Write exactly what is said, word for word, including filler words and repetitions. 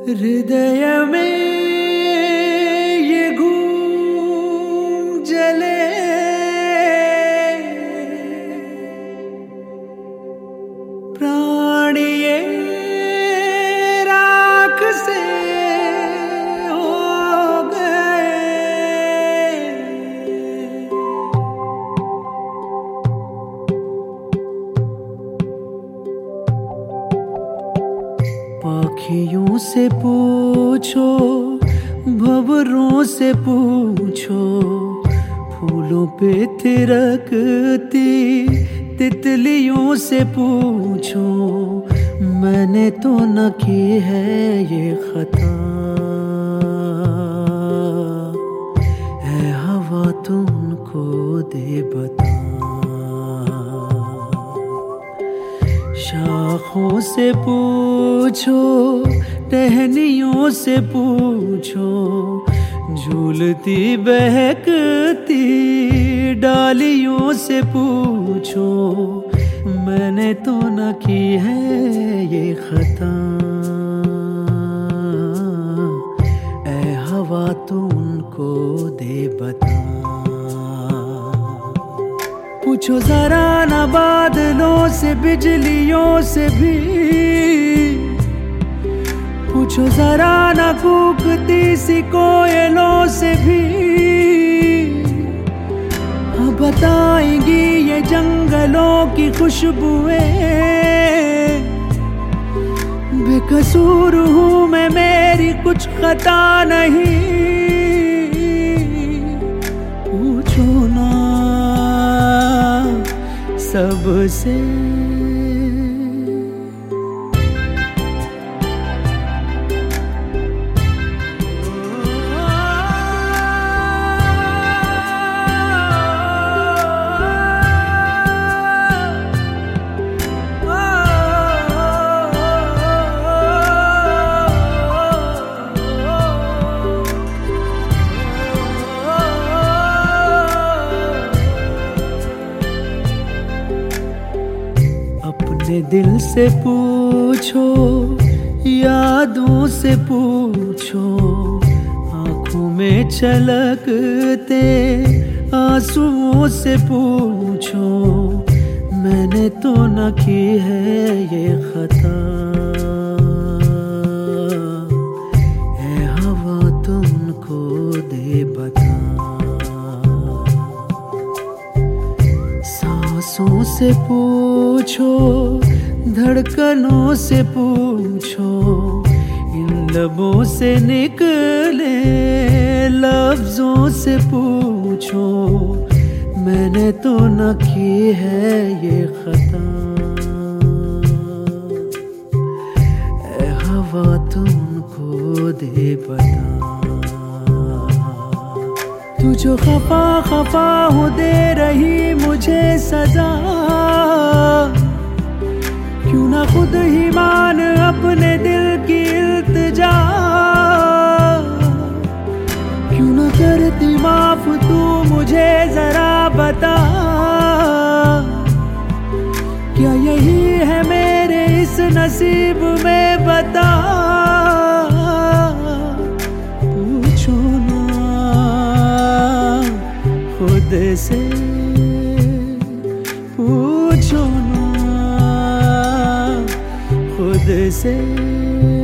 हृदय में ये घूम जले, प्राण ये राख से हो गए। पाखियों से पूछो, भंवरों से पूछो, फूलों पे थिरकती तितलियों से पूछो, मैंने तो न की है ये खता। है हवा तुमको दे बता। शाखों से पूछो, टहनियों से पूछो, झूलती बहकती डालियों से पूछो, मैंने तो न की है ये खता। ऐ हवा तू उनको दे बता। पूछो जरा न बादलों से, बिजलियों से भी, पूछो जरा न कूकती सी कोयलों से भी। हाँ बताएंगी ये जंगलों की खुशबुएं, बेकसूर हूँ मैं, मेरी कुछ खता नहीं। पूछो ना सबसे। अपने दिल से पूछो, यादों से पूछो, आँखों में छलकते आंसुओं से पूछो, मैंने तो न की है ये खता। है हवा तुमको दे बता। सांसों से पूछो, धड़कनों से पूछो, इन लबों से निकले लफ्जों से पूछो, मैंने तो न की है ये खता। ऐ हवा तुमको दे बता। तू जो खफा खफा हो दे रही मुझे सजा, क्यों ना खुद ही मान अपने दिल की इल्तिजा। क्यों ना करती माफ तू मुझे जरा बता। क्या यही है मेरे इस नसीब में बता। पूछो ना खुद से, पूछो ना खुद से।